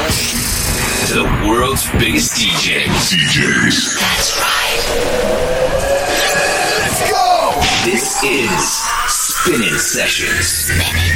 The world's biggest DJs. That's right. Let's go! This is Spinning Sessions.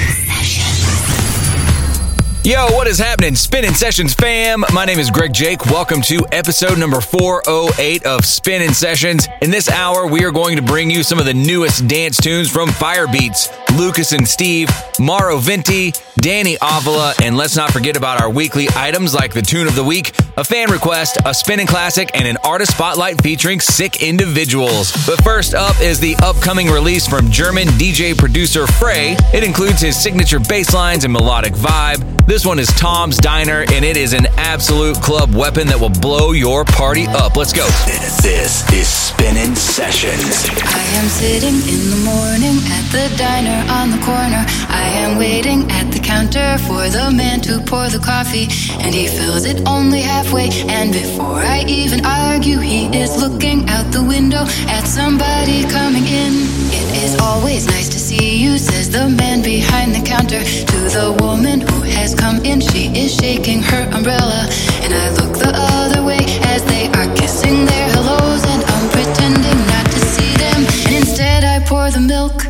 Yo, what is happening, Spinning Sessions fam? My name is Greg Jake. Welcome to episode number 408 of Spinning Sessions. In this hour, we are going to bring you some of the newest dance tunes from Firebeats, Lucas and Steve, Mauro Vinti, Danny Avila, and let's not forget about our weekly items like the tune of the week, a fan request, a spinning classic, and an artist spotlight featuring sick individuals. But first up is the upcoming release from German DJ producer Frey. It includes his signature bass lines and melodic vibe. This one is Tom's Diner, and it is an absolute club weapon that will blow your party up. Let's go. This is Spinning Sessions. I am sitting in the morning at the diner on the corner. I am waiting at the counter for the man to pour the coffee, and he fills it only halfway. And before I even argue, he is looking out the window at somebody coming in. It is always nice to see you, says the man behind the counter to the woman who has come in. She is shaking her umbrella, and I look the other way as they are kissing their hellos, and I'm pretending not to see them, and instead I pour the milk.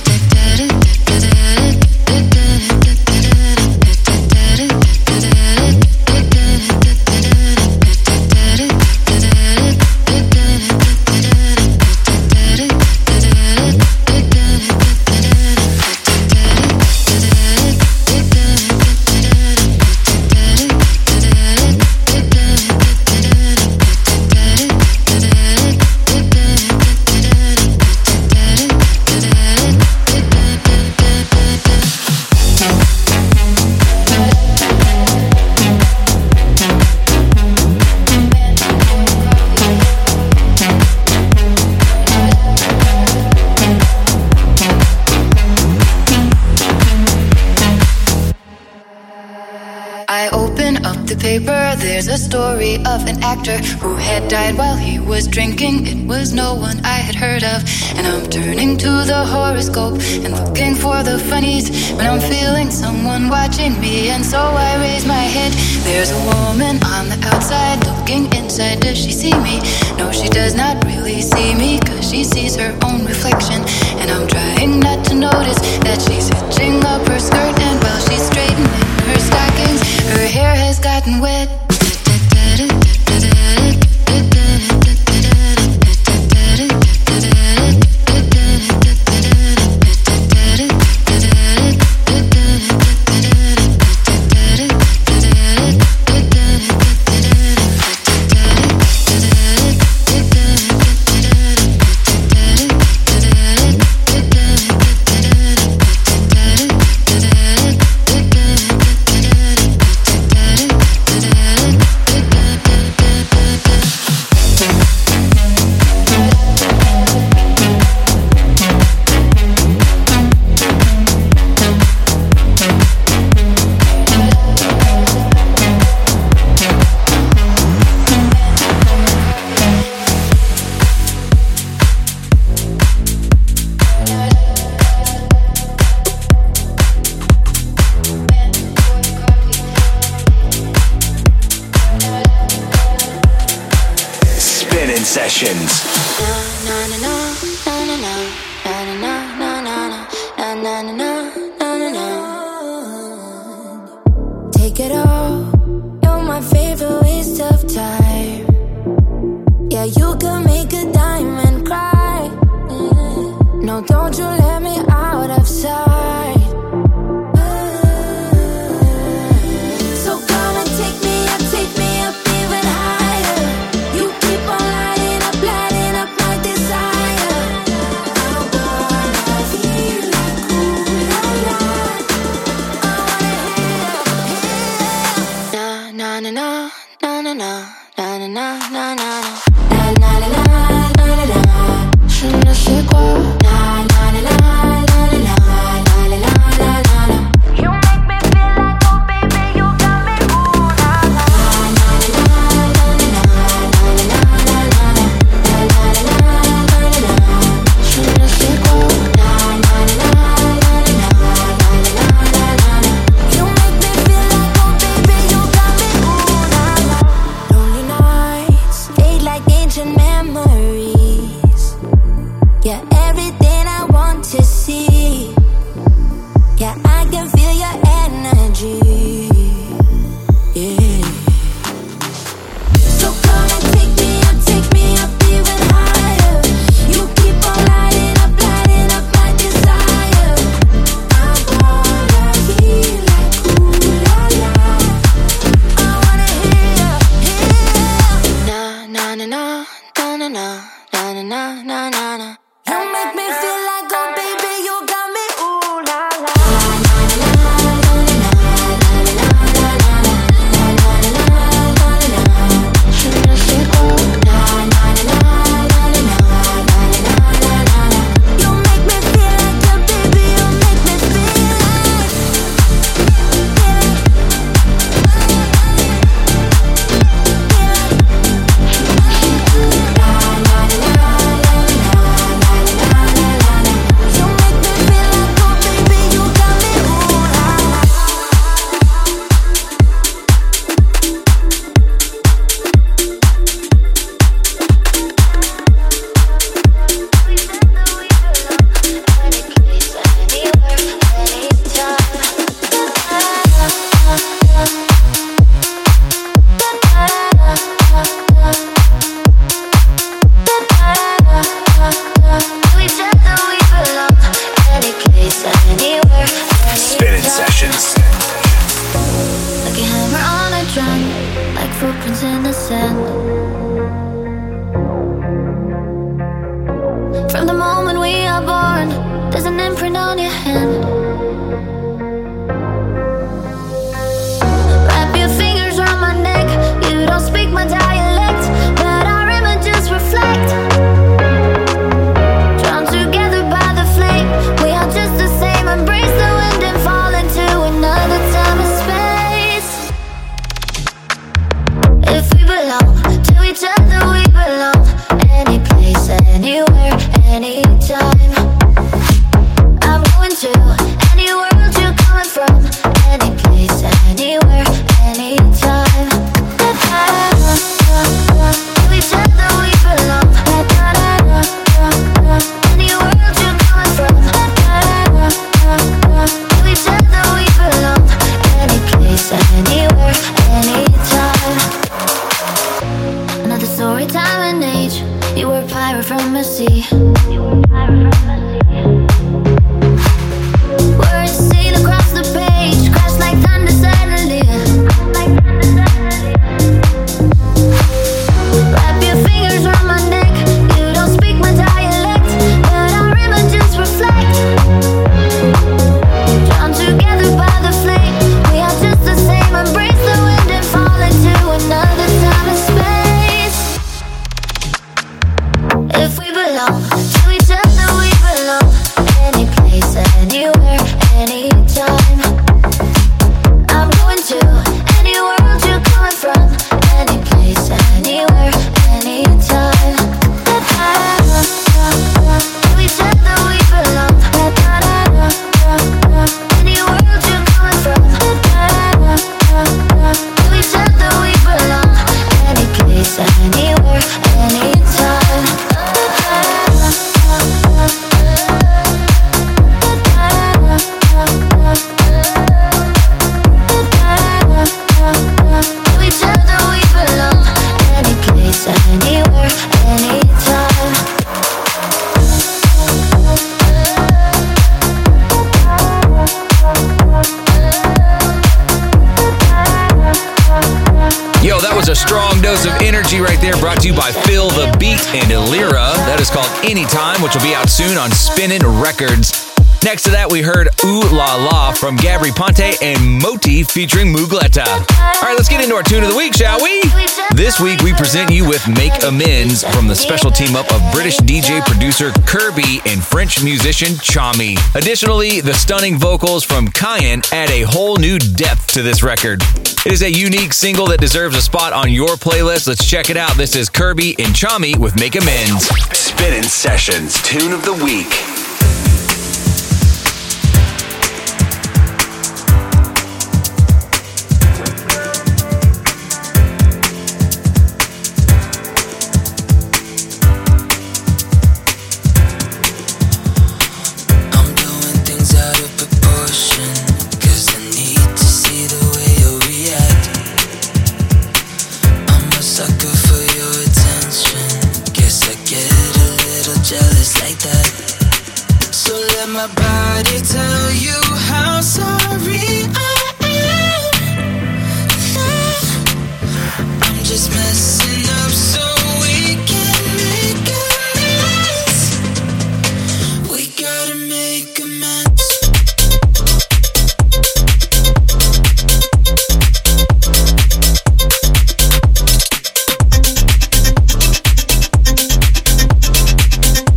There's a story of an actor who had died while he was drinking. It was no one I had heard of, and I'm turning to the horoscope and looking for the funnies when I'm feeling someone watching me, and so I raise my head. There's a woman on the outside looking inside. Does she see me? No, she does not really see me, cause she sees her own reflection, and I'm trying not to notice that she's hitching up her skirt, and while she's straightening her stockings, her hair has gotten wet. Sessions. Take it all, you're my favorite waste of time. Yeah, you can make a diamond cry. No, don't you let me out of sight. So come and take me up even higher. You keep on lighting up my desire. I'm gonna feel like cool alive. I wanna hear na na na na na na na na na na na na na na na. Je ne sais quoi. Na na na na na na na. fingerprint on your hand. Wrap your fingers around my neck. You don't speak my dialect, but our images reflect. Drawn together by the flame, we are just the same. Embrace the wind and fall into another time and space. If we belong to each other, we belong. Any place, anywhere, anytime. I'm going to any world you're coming from. Any place, anywhere, anytime. To each other we belong. Any world you're coming from. To each other we belong. Any place, anywhere, anytime. Another story, time and age. You were a pirate from the sea. Words seen across the page, crash like thunder suddenly. Wrap your fingers around my neck. You don't speak my dialect, but our images reflect. Drawn together by the flame, we are just the same. Embrace the wind and fall into another time and space. If we belong to each other, we belong. Any place, anywhere, anytime. I'm going to any world you're coming from. Any place, anywhere, anytime. To each other we belong. Any world you're coming from. To each other we belong. Any place, anywhere, anytime. To each other we belong. Any place, anywhere, anytime. Yo, that was a strong dose of energy right there, brought to you by Phil the Beat and Illyra. That is called Anytime, which will be out soon on Spinnin' Records. Next to that, we heard Ooh La La from Gabri Ponte and Moti featuring Mugletta. All right, let's get into our tune of the week, shall we? This week, we present you with Make Amends from the special team-up of British DJ producer Kirby and French musician Chami. Additionally, the stunning vocals from Kyan add a whole new depth to this record. It is a unique single that deserves a spot on your playlist. Let's check it out. This is Kirby and Chami with Make Amends. Spinnin' Sessions Tune of the Week. My body tell you how sorry I am. I'm just messing up so we can make amends. We gotta make amends.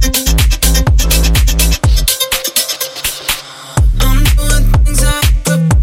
I'm doing things I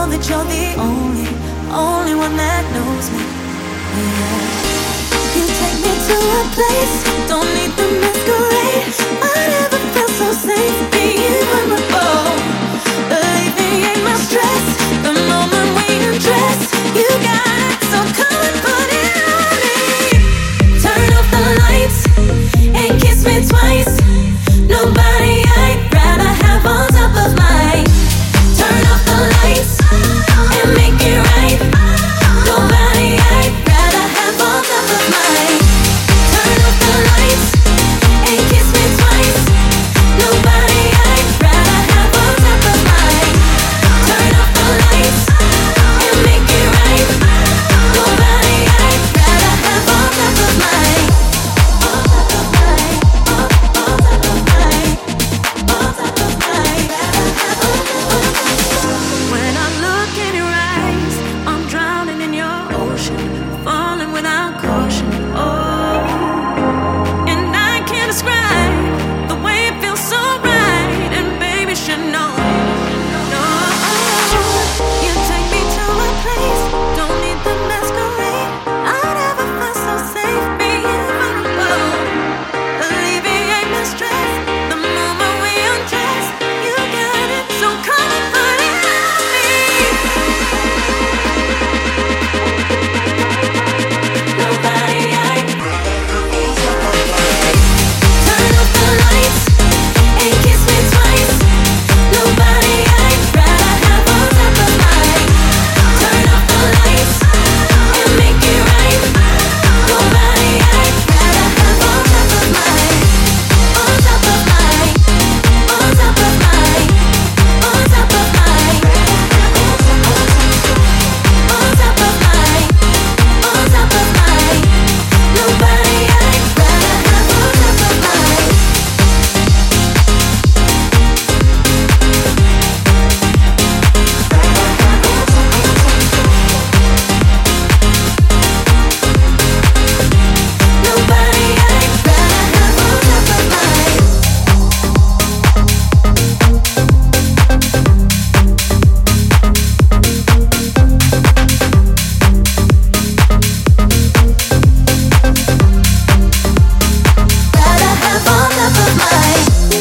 know that you're the only one that knows me. Yeah. You take me to a place, don't need the masquerade. I never felt so safe being vulnerable. Believe me, ain't my stress. The moment we undress, you got it, so come and put it on me. Turn off the lights and kiss me twice. Nobody I'd rather have on top of mine. Turn off the lights and make it right. Nobody I'd rather have on top of mine. Turn off the lights and kiss me twice. Nobody I'd rather have on top of mine. Turn off the lights and make it right. Nobody I'd rather have on top of mine. On top of mine. On top of mine. On top of mine. When I look in your eyes, I'm drowning in your ocean, falling without caution. Oh, and I can't describe the way it feels so right, and baby should know. No, you take me to a place, don't need the masquerade. I never felt so safe being vulnerable. Alleviate my stress. The moment we undress, you got it, so come and put it on me. Nobody I'd turn off the lights and kiss me twice. Nobody I'd rather have on top of mine. Turn off the lights and make it right. Nobody I'd rather have on top of mine. On top of mine. On top of mine. On top of mine. On top of mine. On top of mine. Nobody I'd rather have on top of mine. Nobody I'd rather have on top of mine. Rather have on top of mine.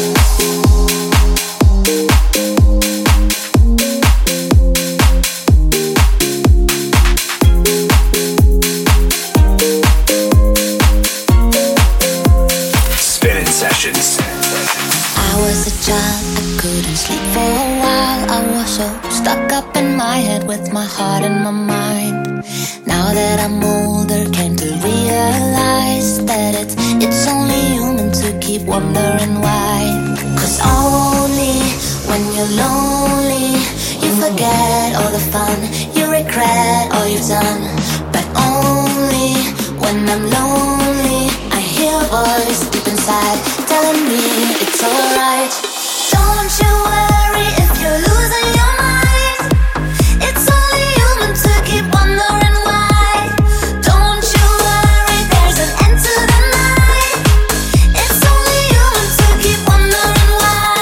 Spinning Sessions. I was a child, I couldn't sleep for a while. I was so stuck up in my head with my heart and my mind. Now that I'm older, came to realize that it's only human to keep wondering why. 'Cause only when you're lonely, you forget all the fun, you regret all you've done. But only when I'm lonely, I hear a voice deep inside telling me it's alright. Don't you worry if you're losing your mind. It's only human to keep wondering why. Don't you worry, there's an end to the night. It's only human to keep wondering why.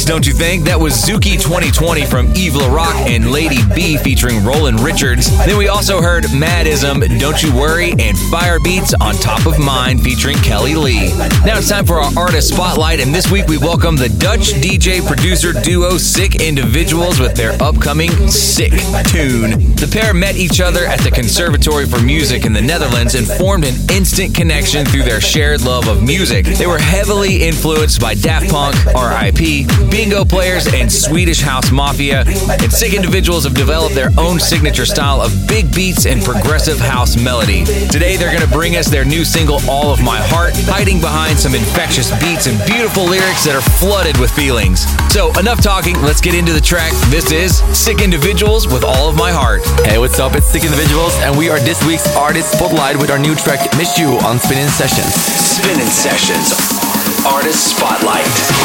don't you think? That was Zuki 2020 from Yves LaRock and Lady B featuring Roland Richards. Then we also heard Madism, Don't You Worry, and Fire Beats on Top of Mind featuring Kelly Lee. Now it's time for our Artist Spotlight, and this week we welcome the Dutch DJ producer duo Sick Individuals with their upcoming Sick tune. The pair met each other at the Conservatory for Music in the Netherlands and formed an instant connection through their shared love of music. They were heavily influenced by Daft Punk, R.I.P., Bingo Players, and Swedish House Mafia, and Sick Individuals have developed their own signature style of big beats and progressive house melody. Today they're going to bring us their new single, All of My Heart, hiding behind some infectious beats and beautiful lyrics that are flooded with feelings. So enough talking, let's get into the track. This is Sick Individuals with All of My Heart. Hey, what's up? It's Sick Individuals, and we are this week's Artist Spotlight with our new track, Miss You, on Spinnin' Sessions. Spinnin' Sessions. Artist Spotlight.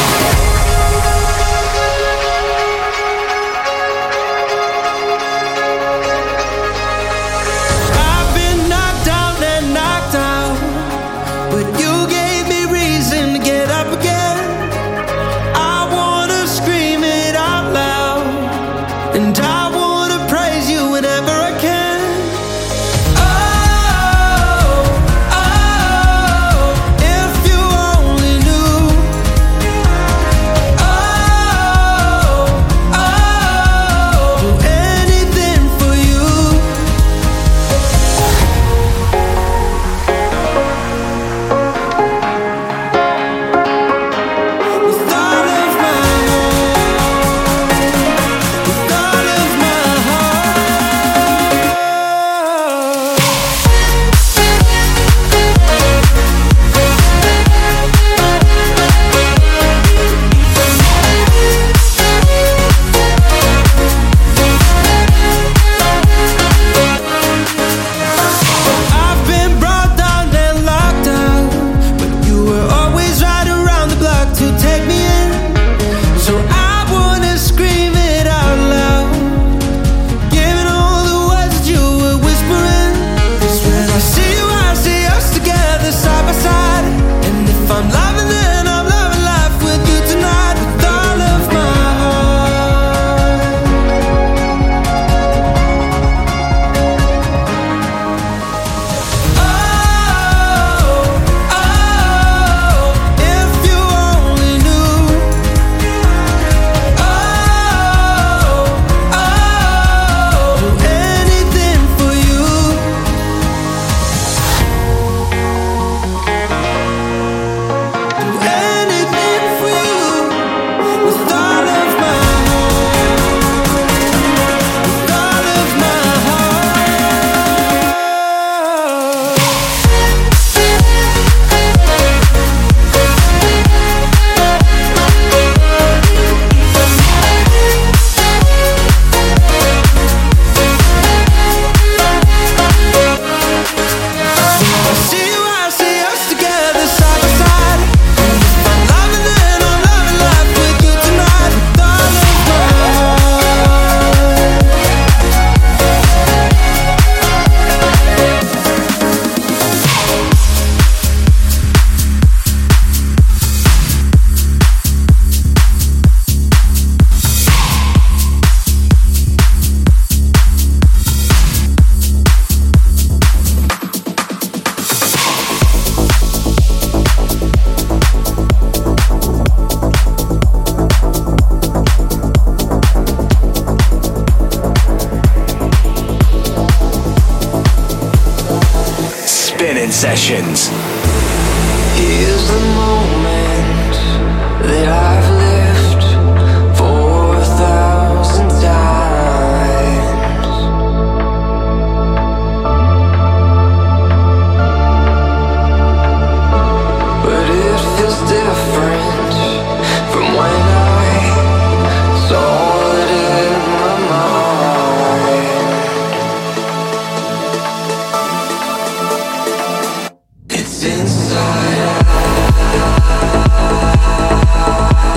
Sessions. Here's the moment that I've lived for 1,000 times. But it feels different from when I saw it in my mind. It's inside.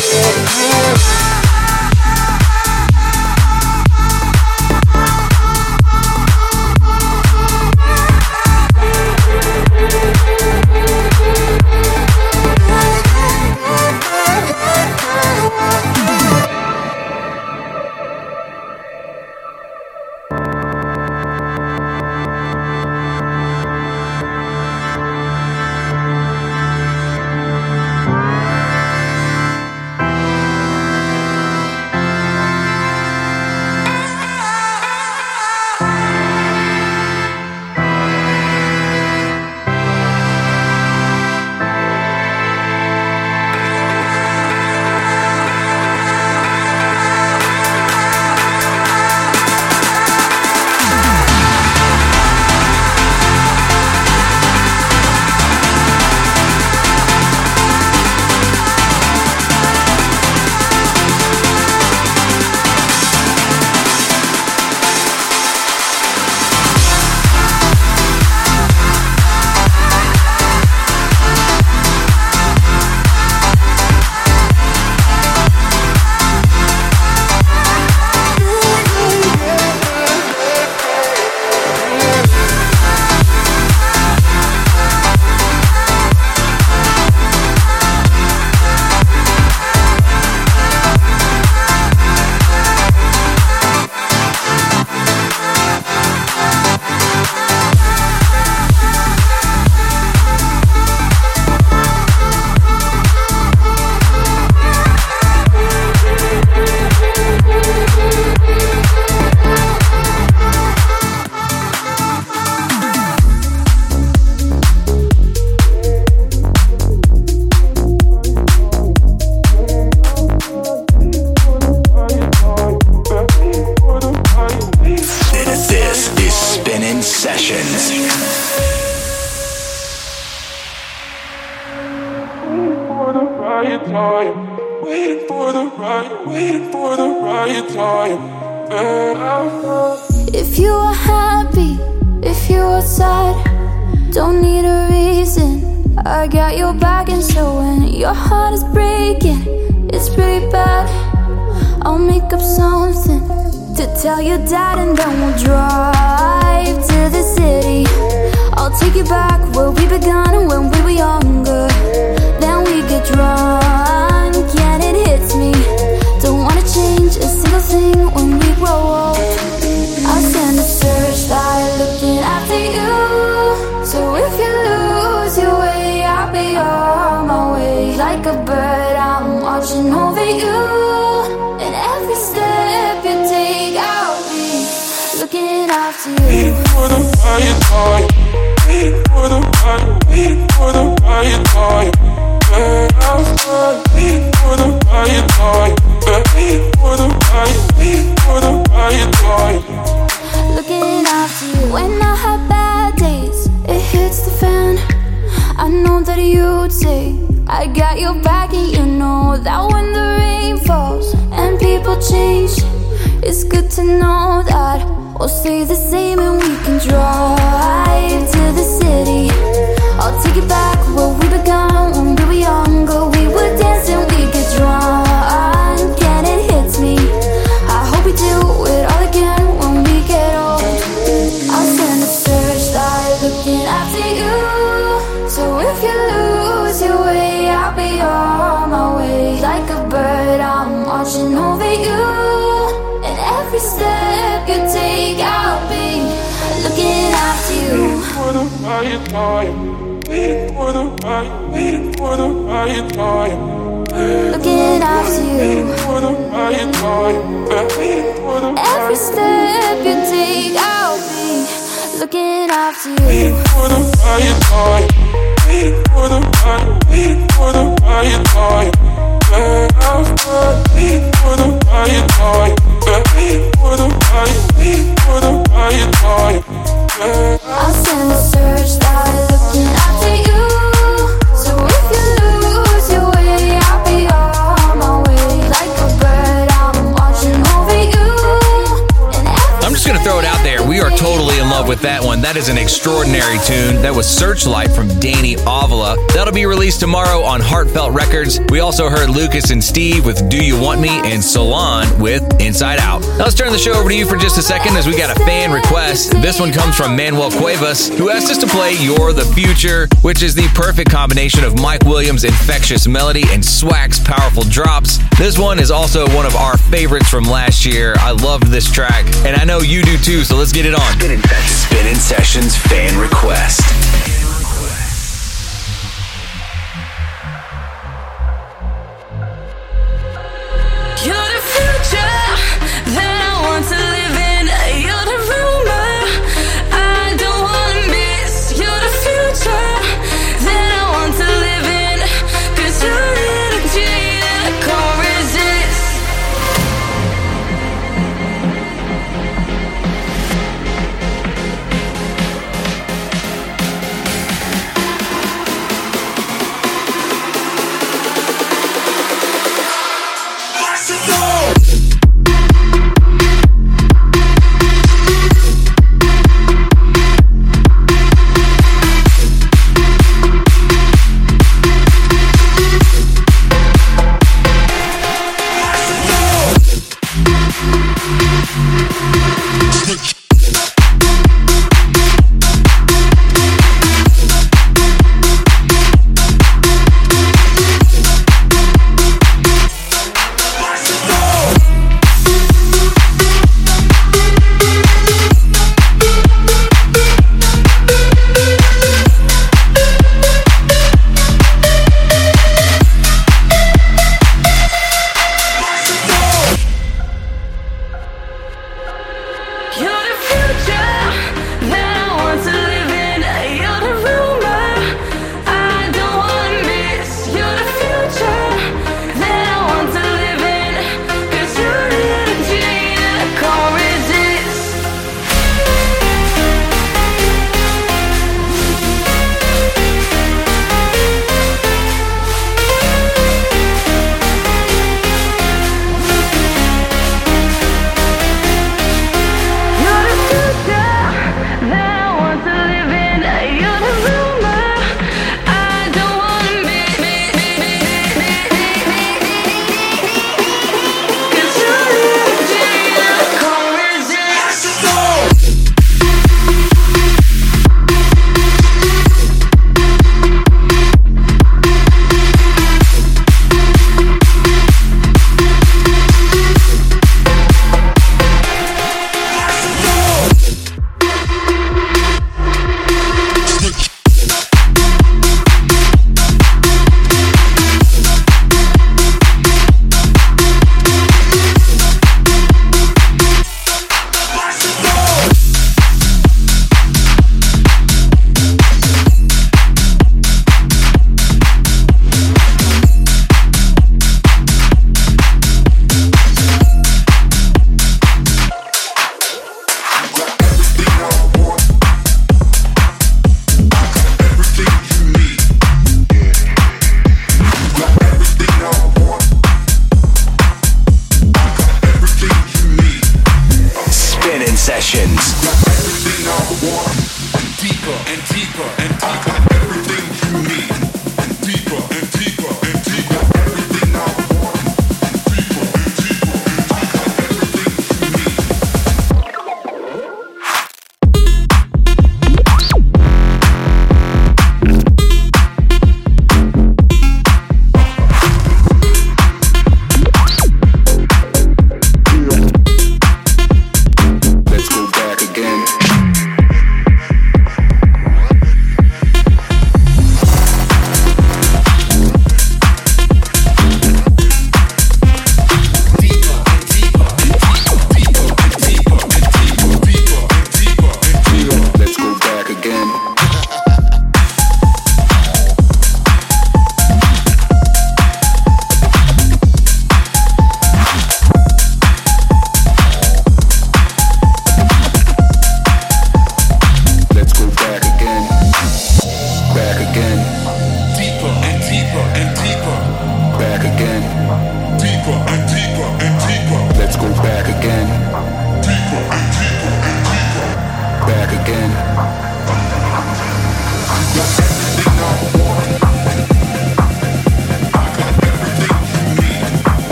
right time, waiting for the right time. If you are happy, if you are sad, don't need a reason. I got your back, and so when your heart is breaking, it's pretty bad. I'll make up something to tell your dad, and then we'll drive to the city. I'll take you back where we began when we were younger. Then we get drunk and it hits me. Don't wanna change a single thing when we grow old. I'll send a searchlight looking after you. So if you lose your way, I'll be on my way. Like a bird, I'm watching over you. And every step you take, I'll be looking after you. Waiting for the right time, waiting for the right, waiting for the right time. Waiting for the right time, waiting for the right, waiting for the right time. Looking after you. When I have bad days, it hits the fan. I know that you'd say I got your back, and you know that when the rain falls and people change, it's good to know that we'll stay the same and we can drive to the city. I'll take you back where we began when we were younger. We would dance and we get drunk and it hits me. I hope we do it all again when we get old. I'll send a searchlight looking after you. So if you lose your way, I'll be on my way. Like a bird, I'm watching over you. And every step you take, I'll be looking after you. Waiting for the right time, waiting for the right, waiting for the right time. Looking after you. Waiting for the right time, waiting for the Every step you take, I'll be looking after you. waiting for the right time, waiting for the right, waiting for the right time. Waiting for the right time, waiting for the right, waiting for the right time. I'll send a searchlight looking after you. So if you lose your way, I'll be on my way. Like a bird, I'm watching over you. And every I'm just going to throw it out there. We are totally in love with that one. one. That is an extraordinary tune. That was Searchlight from Danny Avila. That'll be released tomorrow on Heartfelt Records. We also heard Lucas and Steve with Do You Want Me and Solan with Inside Out. Now let's turn the show over to you for just a second as we got a fan request. This one comes from Manuel Cuevas, who asked us to play You're the Future, which is the perfect combination of Mike Williams' infectious melody and Swack's powerful drops. This one is also one of our favorites from last year. I loved this track, and I know you do too, so let's get it on. Spinning Sessions fan request. You're the future that I want to live in. You're the rumor I don't want to miss. You're the future that I want to live in. 'Cause you're the energy that I can't resist.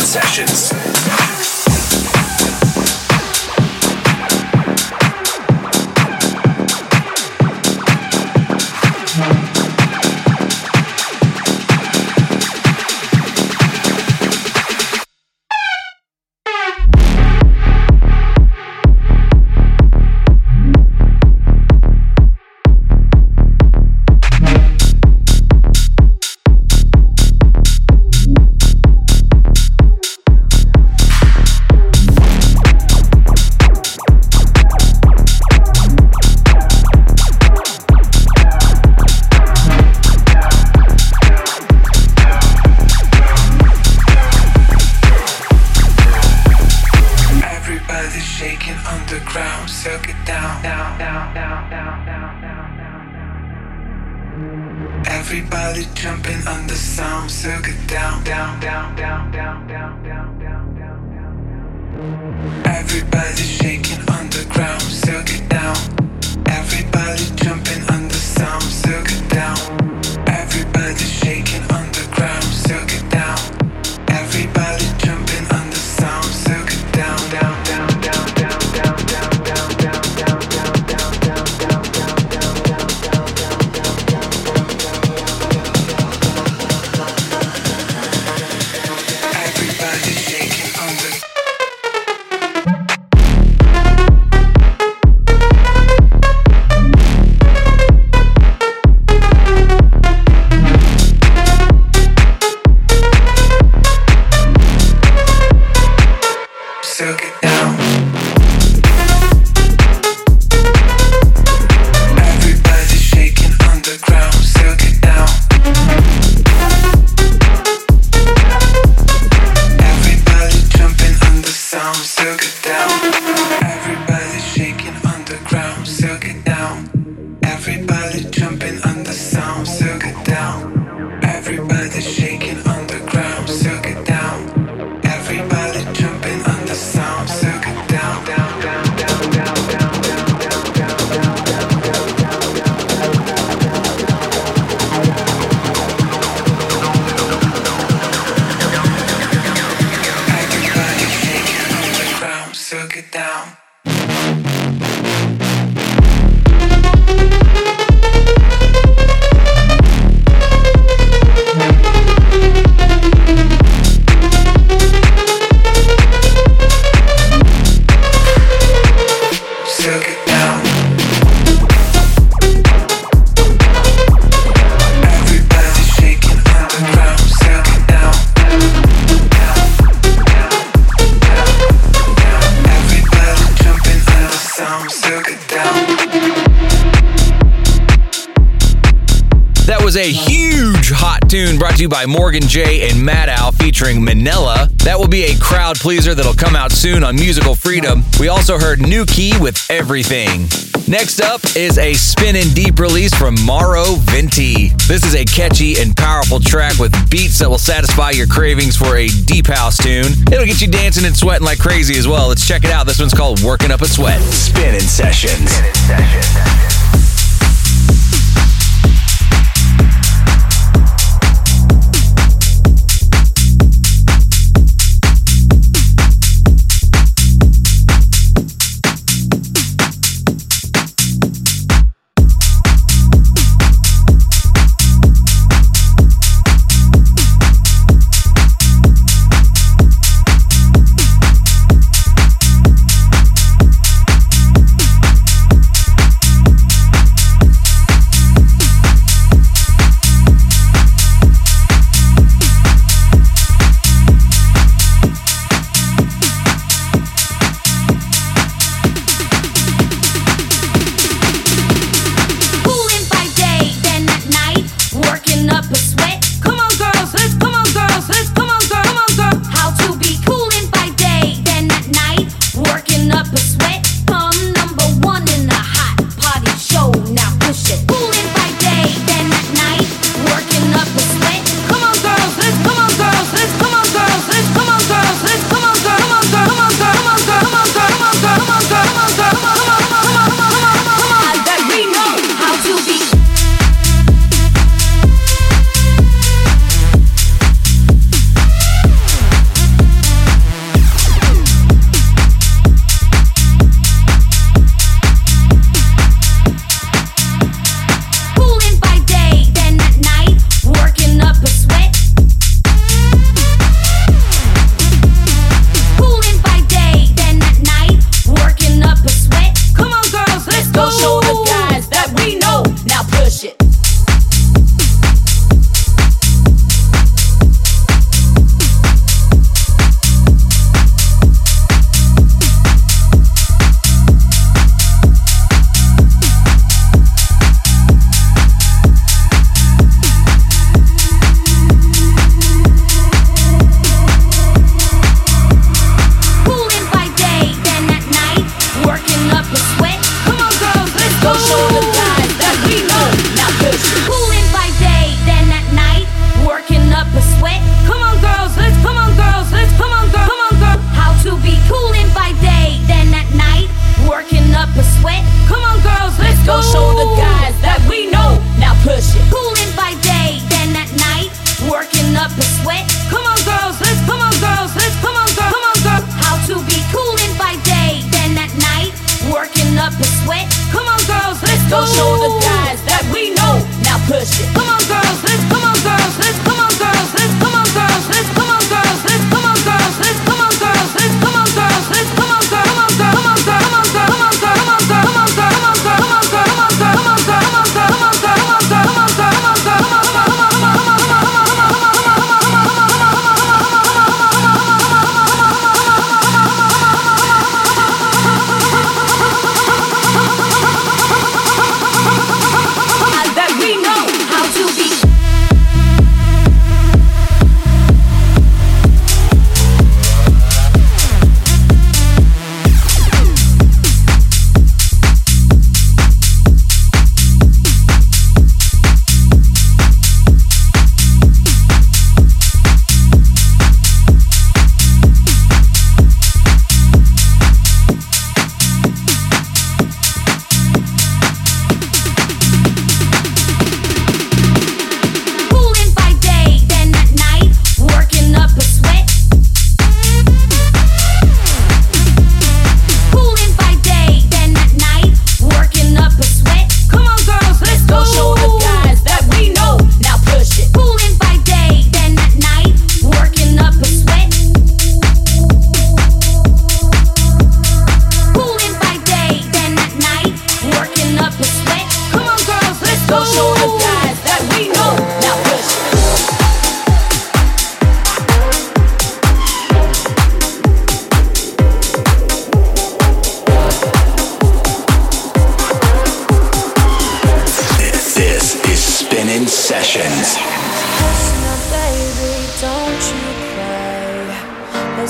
Sessions. Everybody jumping on the sound, circuit down, down, down, down, down, down, down, down, down. Everybody shaking on the ground, circuit down. Everybody jumping on the sound, circuit down. Everybody shaking on the ground, circuit down. Everybody jumping on the sound, circuit down, down, down, down, down, down, down, down, down, down, down, down, down, down, down, down, down, down, down. Everybody shaking on the circuit down. Everybody shaking on the ground, circuit down. Everybody jumping on the sound, circuit down. Everybody shaking on the ground, circuit down. Everybody jumping on the sound, circuit down. Everybody shaking on the ground, circuit down. Everybody jumping on the sound, circuit down, down, down, down, down, down, down, down, down, down, down, down, Everybody shaking on the ground, circuit down. Circuit down. Everybody shaking on the ground, circuit down. Everybody jumping on the sound, circuit down. That was a huge hot tune brought to you by Morgan J and Matt Al featuring Manila. That will be a crowd pleaser that'll come out soon on Musical Freedom. We also heard New Key with Everything. Next up is a Spinnin' Deep release from Mauro Venti. This is a catchy and powerful track with beats that will satisfy your cravings for a deep house tune. It'll get you dancing and sweating like crazy as well. Let's check it out. This one's called Working Up a Sweat. Spinning Sessions.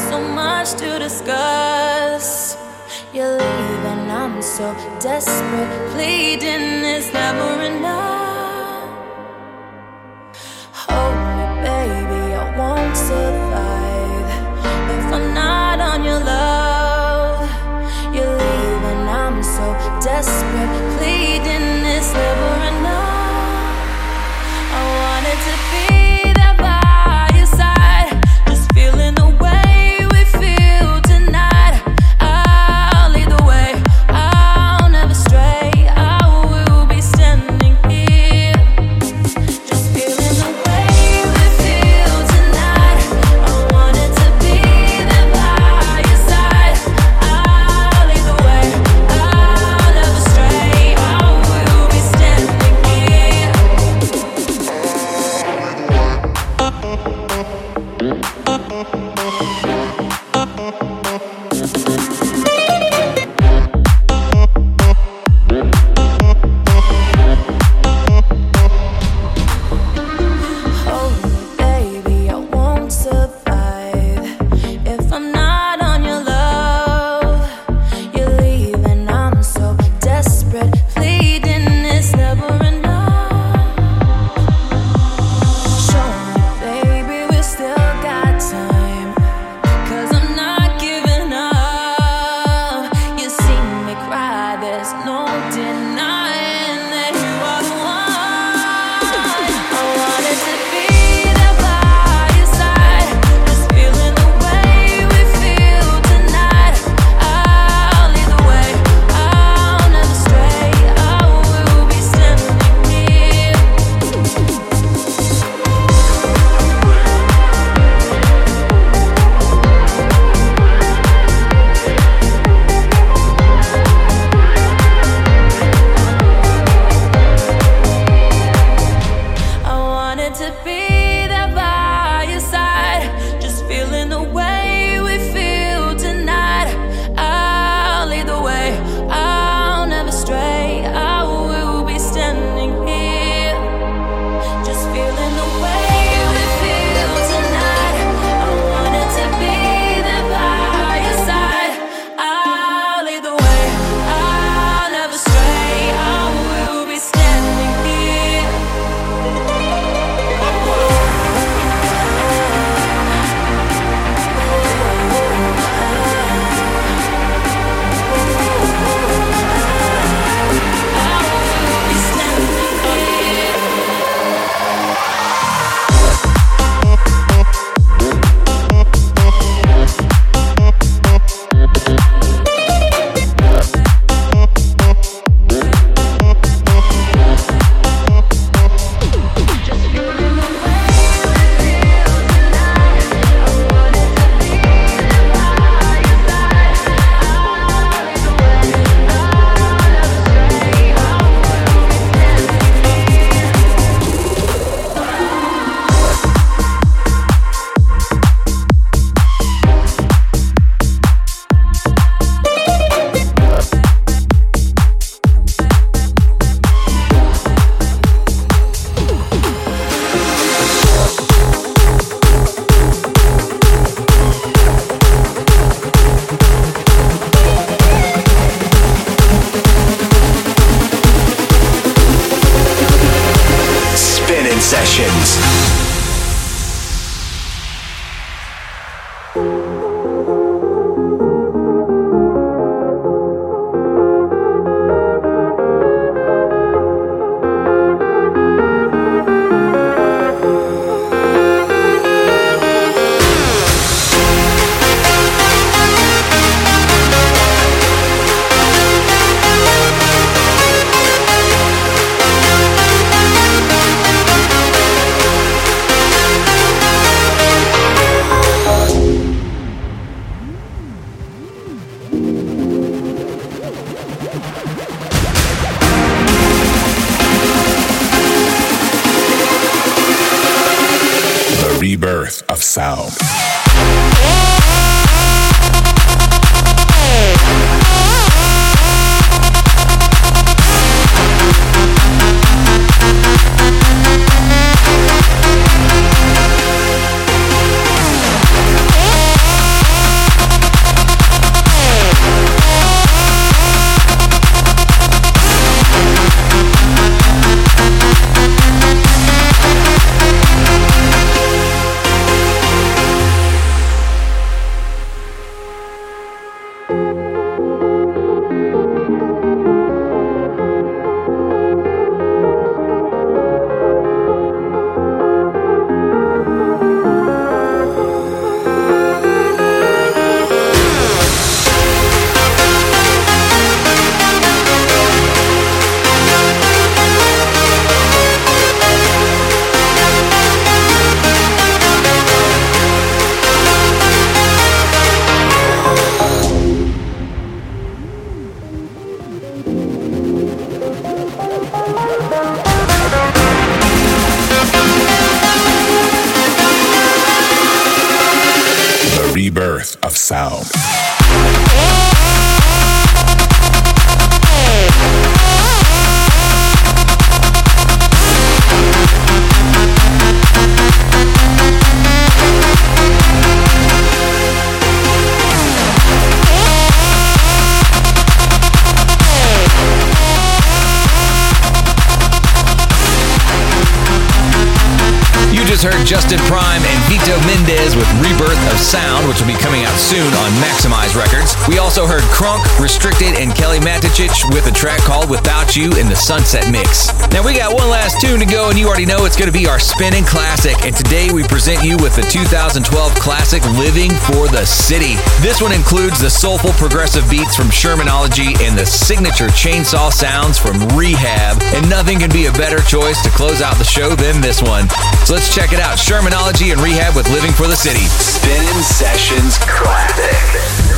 so much to discuss. You're leaving, I'm so desperate. Pleading is never enough. Hold me, baby, I won't survive if I'm not on your love. You're leaving, I'm so desperate. Pleading is never enough. I wanted to be there by your side, just feeling the way we feel tonight. I'll lead the way, I'll never stray. I will be standing here, just feeling the way we feel tonight. I wanted to be there by your side. I'll lead the way, I'll never stray. I will be standing here. Hold me, baby, I won't survive if I'm not on your love. You're leaving, I'm so desperate. Pleading is never enough. Show me, baby, we still got time, 'cause I'm not giving up. You see me cry, there's no denying that you are the one. I wanted to be there by your side, just feeling the way we feel tonight. I'll lead the way, I'll never stray. I will be standing here. I wanted to be there by your side, just feeling the way we feel tonight. I'll lead the way, I'll never stray. I will be standing here, just feeling the way we feel tonight. I wanted to be there by your side. I'll lead the way, I'll never stray. I will be standing here. Spinning Sessions. The rebirth of sound. rebirth of sound. Heard Justin Prime and Vito Mendez with Rebirth of Sound, which will be coming out soon on Maximize Records. We also heard Crunk, Restricted, and Kelly Maticic with a track called Without You in the Sunset Mix. Now we got one last tune to go, and you already know it's going to be our Spinning Classic, and today we present you with the 2012 classic Living for the City. This one includes the soulful progressive beats from Shermanology and the signature chainsaw sounds from Rehab, and nothing can be a better choice to close out the show than this one. So let's check it out. Shermanology and Rehab with Living for the City. Spinning Sessions Classic.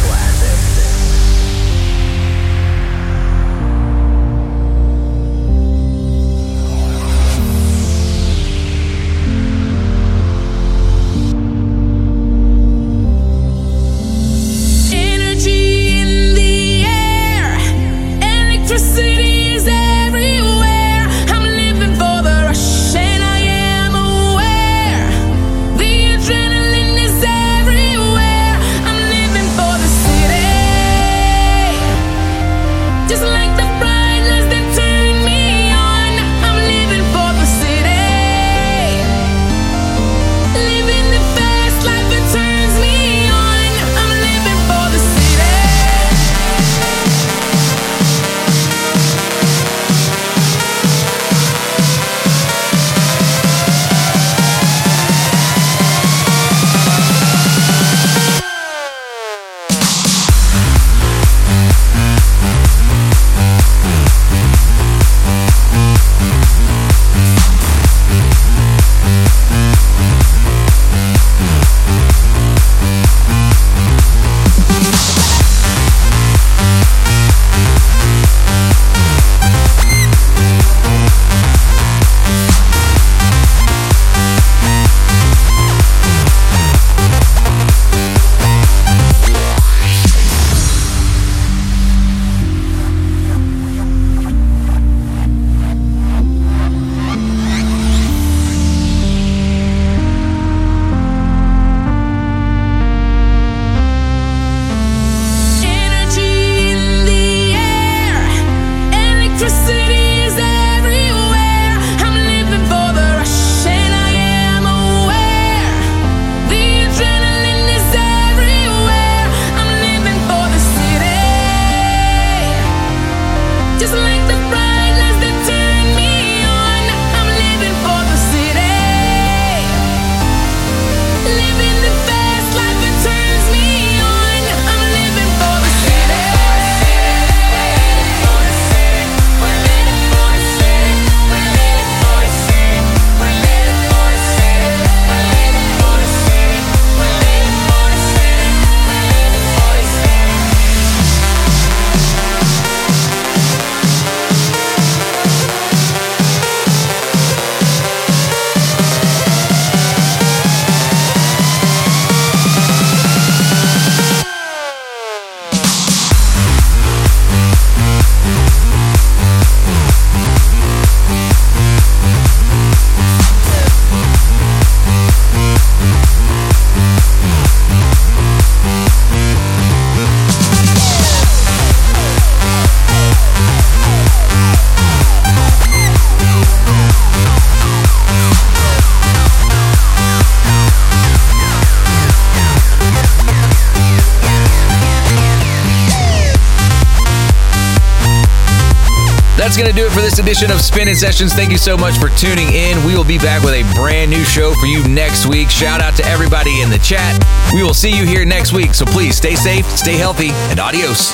That's going to do it for this edition of Spinning Sessions. Thank you so much for tuning in. We will be back with a brand new show for you next week. Shout out to everybody in the chat. We will see you here next week. So please stay safe, stay healthy, and adios.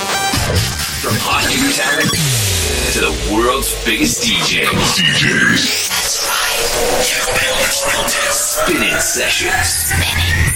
From hot new talent to the world's biggest DJs. That's right. You've been listening to Spinning Sessions. Spinning.